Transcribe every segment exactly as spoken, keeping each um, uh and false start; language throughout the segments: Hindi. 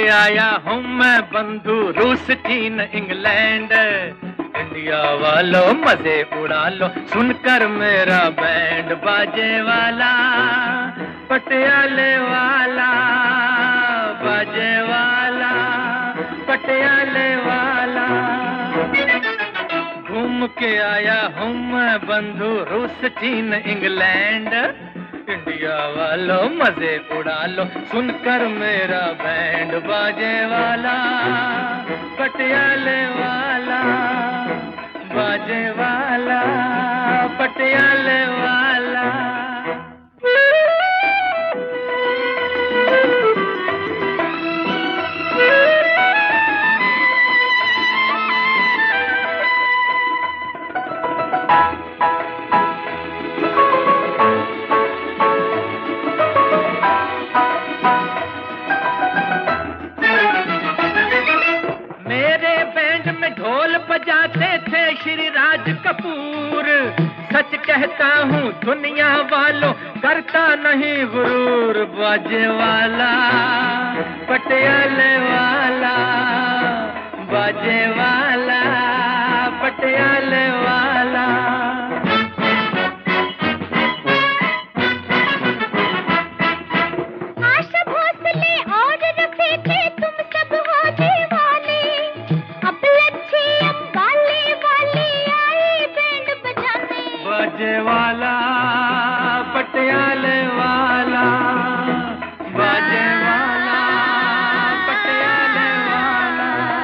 आया हूँ मैं बंधु रूस चीन इंग्लैंड। इंडिया वालों मजे उड़ा लो सुनकर मेरा बैंड बाजे वाला, पटियाले वाला बाजे वाला, पटियाले वाला। घूम के आया हूँ मैं बंधु रूस चीन इंग्लैंड। इंडिया वालों मजे उड़ा लो सुनकर मेरा बैंड बाजे वाला, पटियाले वाला बाजे वाला, पटियाले वाला। ढोल बजाते थे श्री राज कपूर। सच कहता हूँ दुनिया वालों करता नहीं गुरूर। बाजे वाला पटियाले वाला, बाजे वाला पटियाले वाला। आशा भोसले और रफी थे तुम सब हो दीवाने। अब लच्छी अंबाले वाले आए बैंड बजाने। बाजे वाला पटियाले वाला, बाजे वाला पटियाले वाला।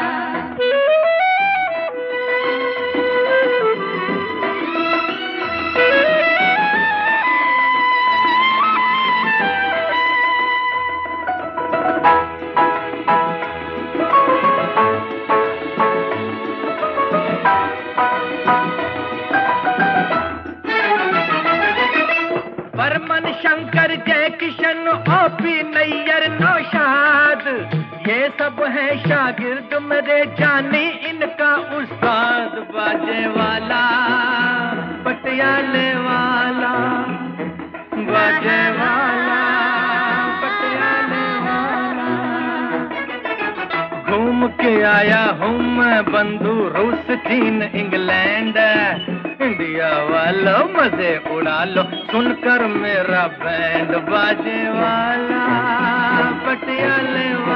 बर्मन शंकर जय किशन ओपी नैयर नौशाद, ये सब है शागिर्द मेरे जानी इनका उस्ताद। बाजे वाला पटियाले वाला, बाजे वाला पटियाले वाला। घूम के आया हूँ मैं बंधु रूस चीन इंग्लैंड। इंडिया वालों मजे उड़ा लो सुनकर मेरा बैंड बाजे वाला, पटियाले वाला।